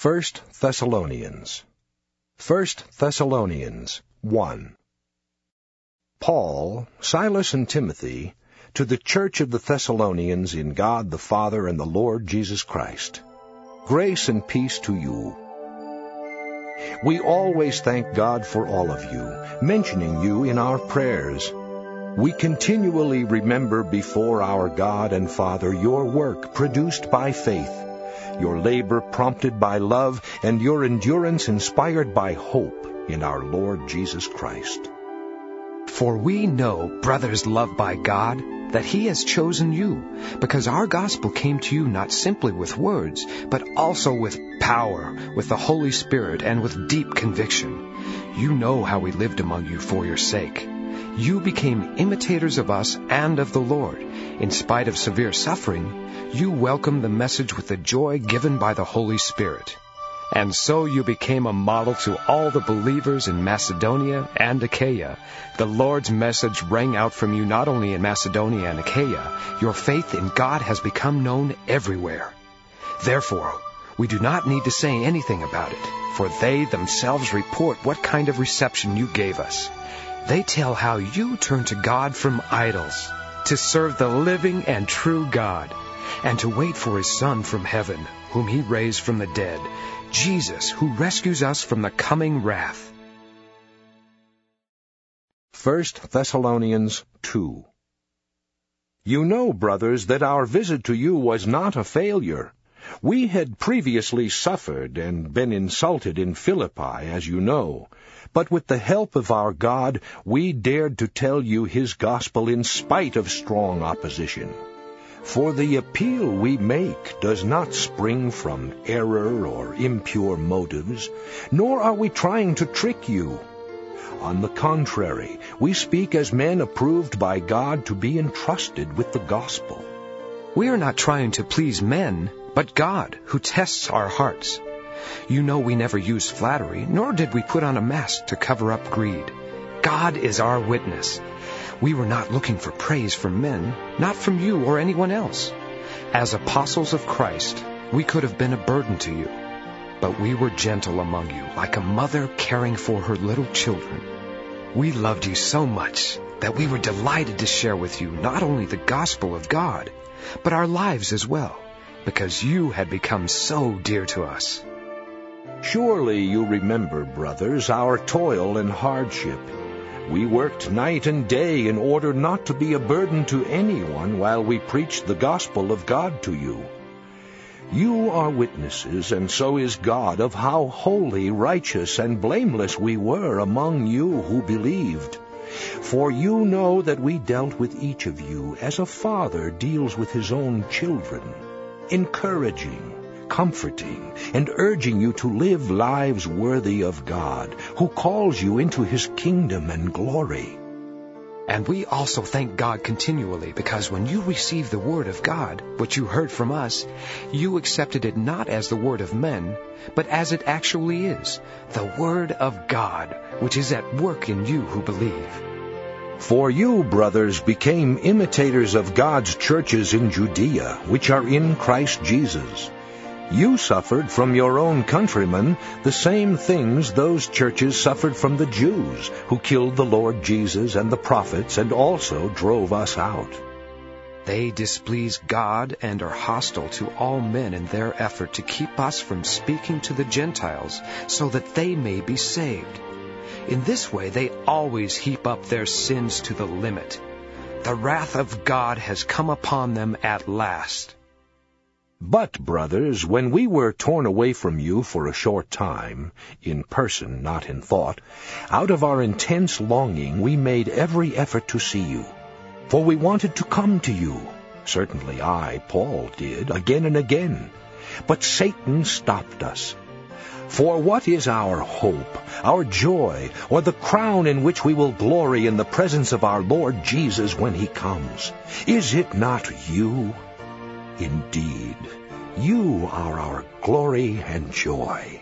1 Thessalonians 1. Paul, Silas, and Timothy, to the church of the Thessalonians in God the Father and the Lord Jesus Christ. Grace and peace to you. We always thank God for all of you, mentioning you in our prayers. We continually remember before our God and Father your work produced by faith, your labor prompted by love, and your endurance inspired by hope in our Lord Jesus Christ. For we know, brothers loved by God, that He has chosen you, because our gospel came to you not simply with words, but also with power, with the Holy Spirit, and with deep conviction. You know how we lived among you for your sake. You became imitators of us and of the Lord. In spite of severe suffering, you welcomed the message with the joy given by the Holy Spirit. And so you became a model to all the believers in Macedonia and Achaia. The Lord's message rang out from you not only in Macedonia and Achaia. Your faith in God has become known everywhere. Therefore, we do not need to say anything about it, for they themselves report what kind of reception you gave us. They tell how you turned to God from idols, to serve the living and true God, and to wait for His Son from heaven, whom He raised from the dead, Jesus, who rescues us from the coming wrath. 1 Thessalonians 2. You know, brothers, that our visit to you was not a failure. We had previously suffered and been insulted in Philippi, as you know. But with the help of our God, we dared to tell you His gospel in spite of strong opposition. For the appeal we make does not spring from error or impure motives, nor are we trying to trick you. On the contrary, we speak as men approved by God to be entrusted with the gospel. We are not trying to please men, but God, who tests our hearts. You know we never used flattery, nor did we put on a mask to cover up greed. God is our witness. We were not looking for praise from men, not from you or anyone else. As apostles of Christ, we could have been a burden to you. But we were gentle among you, like a mother caring for her little children. We loved you so much that we were delighted to share with you not only the gospel of God, but our lives as well, because you had become so dear to us. Surely you remember, brothers, our toil and hardship. We worked night and day in order not to be a burden to anyone while we preached the gospel of God to you. You are witnesses, and so is God, of how holy, righteous, and blameless we were among you who believed. For you know that we dealt with each of you as a father deals with his own children, encouraging, comforting, and urging you to live lives worthy of God, who calls you into His kingdom and glory. And we also thank God continually, because when you received the word of God, which you heard from us, you accepted it not as the word of men, but as it actually is, the word of God, which is at work in you who believe. For you, brothers, became imitators of God's churches in Judea, which are in Christ Jesus. You suffered from your own countrymen the same things those churches suffered from the Jews, who killed the Lord Jesus and the prophets, and also drove us out. They displease God and are hostile to all men in their effort to keep us from speaking to the Gentiles, so that they may be saved. In this way they always heap up their sins to the limit. The wrath of God has come upon them at last. But, brothers, when we were torn away from you for a short time, in person, not in thought, out of our intense longing we made every effort to see you. For we wanted to come to you. Certainly I, Paul, did, again and again. But Satan stopped us. For what is our hope, our joy, or the crown in which we will glory in the presence of our Lord Jesus when He comes? Is it not you? Indeed, you are our glory and joy.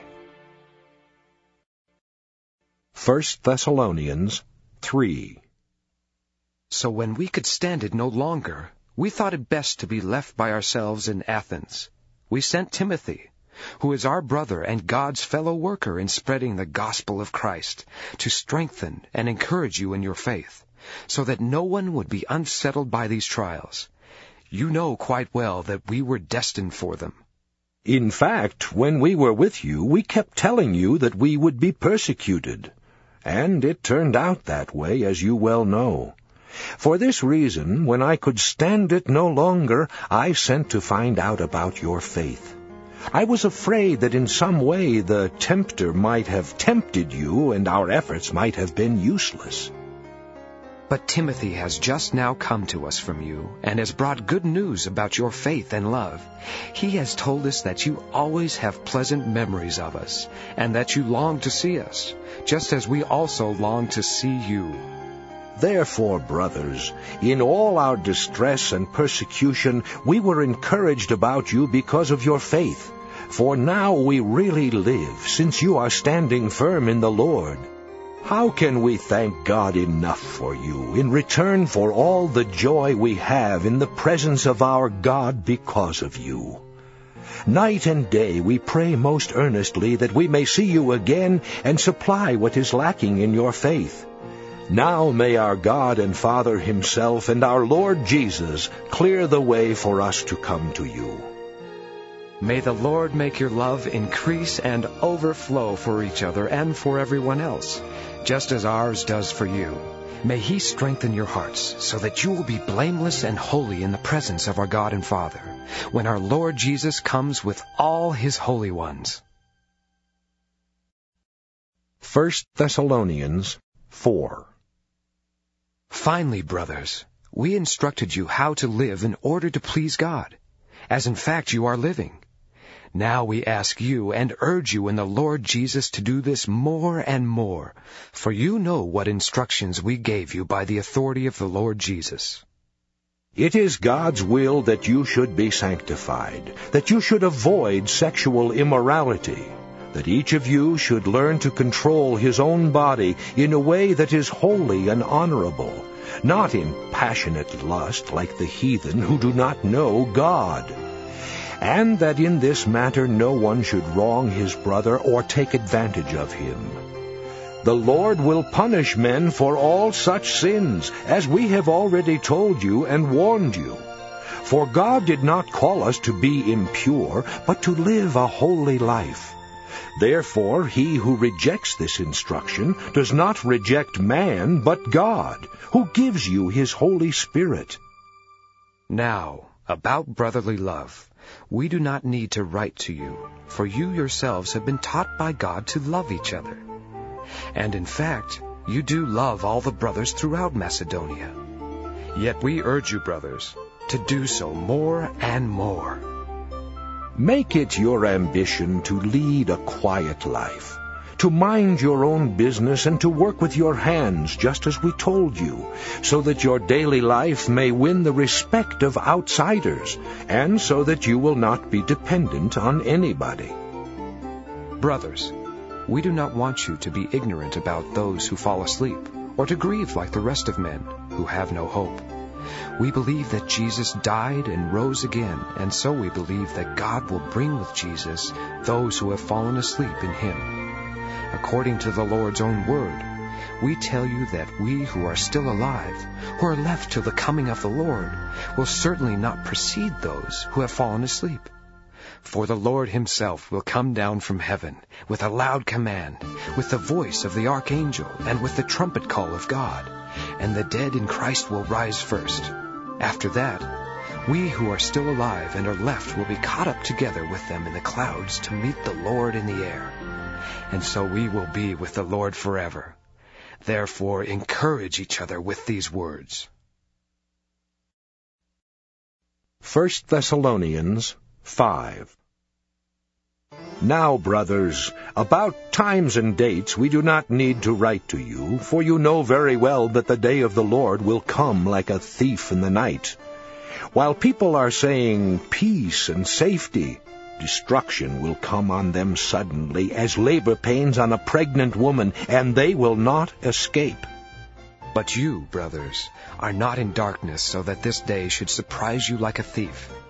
1 Thessalonians 3. So when we could stand it no longer, we thought it best to be left by ourselves in Athens. We sent Timothy, who is our brother and God's fellow worker in spreading the gospel of Christ, to strengthen and encourage you in your faith, so that no one would be unsettled by these trials. You know quite well that we were destined for them. In fact, when we were with you, we kept telling you that we would be persecuted. And it turned out that way, as you well know. For this reason, when I could stand it no longer, I sent to find out about your faith. I was afraid that in some way the tempter might have tempted you, and our efforts might have been useless. But Timothy has just now come to us from you, and has brought good news about your faith and love. He has told us that you always have pleasant memories of us, and that you long to see us, just as we also long to see you. Therefore, brothers, in all our distress and persecution, we were encouraged about you because of your faith. For now we really live, since you are standing firm in the Lord. How can we thank God enough for you in return for all the joy we have in the presence of our God because of you? Night and day we pray most earnestly that we may see you again and supply what is lacking in your faith. Now may our God and Father himself and our Lord Jesus clear the way for us to come to you. May the Lord make your love increase and overflow for each other and for everyone else, just as ours does for you. May he strengthen your hearts so that you will be blameless and holy in the presence of our God and Father, when our Lord Jesus comes with all his holy ones. 1 Thessalonians 4. Finally, brothers, we instructed you how to live in order to please God, as in fact you are living. Now we ask you and urge you in the Lord Jesus to do this more and more, for you know what instructions we gave you by the authority of the Lord Jesus. It is God's will that you should be sanctified, that you should avoid sexual immorality, that each of you should learn to control his own body in a way that is holy and honorable, not in passionate lust like the heathen who do not know God. And that in this matter no one should wrong his brother or take advantage of him. The Lord will punish men for all such sins, as we have already told you and warned you. For God did not call us to be impure, but to live a holy life. Therefore he who rejects this instruction does not reject man, but God, who gives you his Holy Spirit. Now, about brotherly love. We do not need to write to you, for you yourselves have been taught by God to love each other. And in fact, you do love all the brothers throughout Macedonia. Yet we urge you, brothers, to do so more and more. Make it your ambition to lead a quiet life, to mind your own business and to work with your hands, just as we told you, so that your daily life may win the respect of outsiders, and so that you will not be dependent on anybody. Brothers, we do not want you to be ignorant about those who fall asleep, or to grieve like the rest of men who have no hope. We believe that Jesus died and rose again, and so we believe that God will bring with Jesus those who have fallen asleep in him. According to the Lord's own word, we tell you that we who are still alive, who are left till the coming of the Lord, will certainly not precede those who have fallen asleep. For the Lord himself will come down from heaven with a loud command, with the voice of the archangel, and with the trumpet call of God, and the dead in Christ will rise first. After that, we who are still alive and are left will be caught up together with them in the clouds to meet the Lord in the air. And so we will be with the Lord forever. Therefore, encourage each other with these words. 1 Thessalonians 5. Now, brothers, about times and dates we do not need to write to you, for you know very well that the day of the Lord will come like a thief in the night. While people are saying peace and safety, destruction will come on them suddenly, as labor pains on a pregnant woman, and they will not escape. But you, brothers, are not in darkness, so that this day should surprise you like a thief.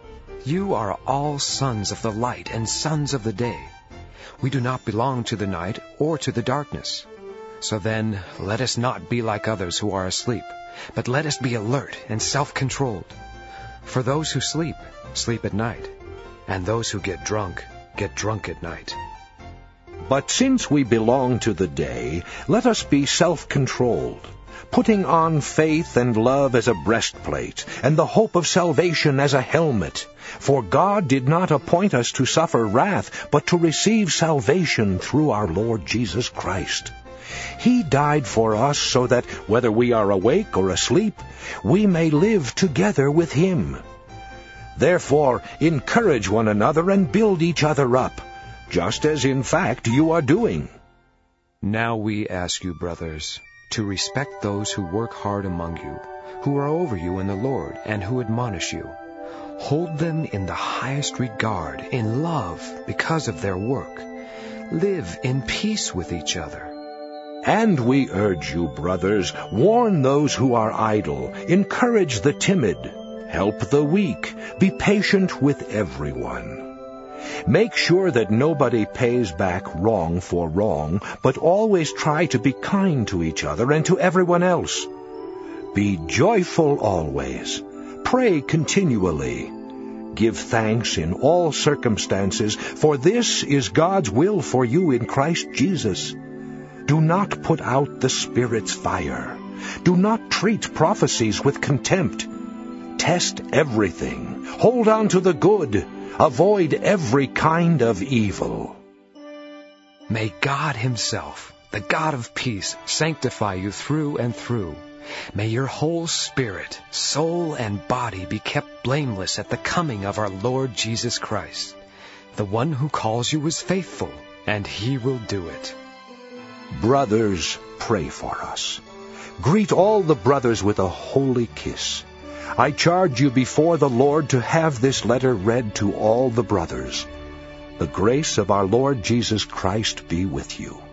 You are all sons of the light and sons of the day. We do not belong to the night or to the darkness. So then, let us not be like others who are asleep, but let us be alert and self-controlled. For those who sleep, sleep at night, and those who get drunk at night. But since we belong to the day, let us be self-controlled, putting on faith and love as a breastplate, and the hope of salvation as a helmet. For God did not appoint us to suffer wrath, but to receive salvation through our Lord Jesus Christ. He died for us so that, whether we are awake or asleep, we may live together with Him. Therefore, encourage one another and build each other up, just as in fact you are doing. Now we ask you, brothers, to respect those who work hard among you, who are over you in the Lord, and who admonish you. Hold them in the highest regard, in love, because of their work. Live in peace with each other. And we urge you, brothers, warn those who are idle, encourage the timid, help the weak, be patient with everyone. Make sure that nobody pays back wrong for wrong, but always try to be kind to each other and to everyone else. Be joyful always. Pray continually. Give thanks in all circumstances, for this is God's will for you in Christ Jesus. Do not put out the Spirit's fire. Do not treat prophecies with contempt. Test everything. Hold on to the good. Avoid every kind of evil. May God Himself, the God of peace, sanctify you through and through. May your whole spirit, soul, and body be kept blameless at the coming of our Lord Jesus Christ. The one who calls you is faithful, and He will do it. Brothers, pray for us. Greet all the brothers with a holy kiss. I charge you before the Lord to have this letter read to all the brothers. The grace of our Lord Jesus Christ be with you.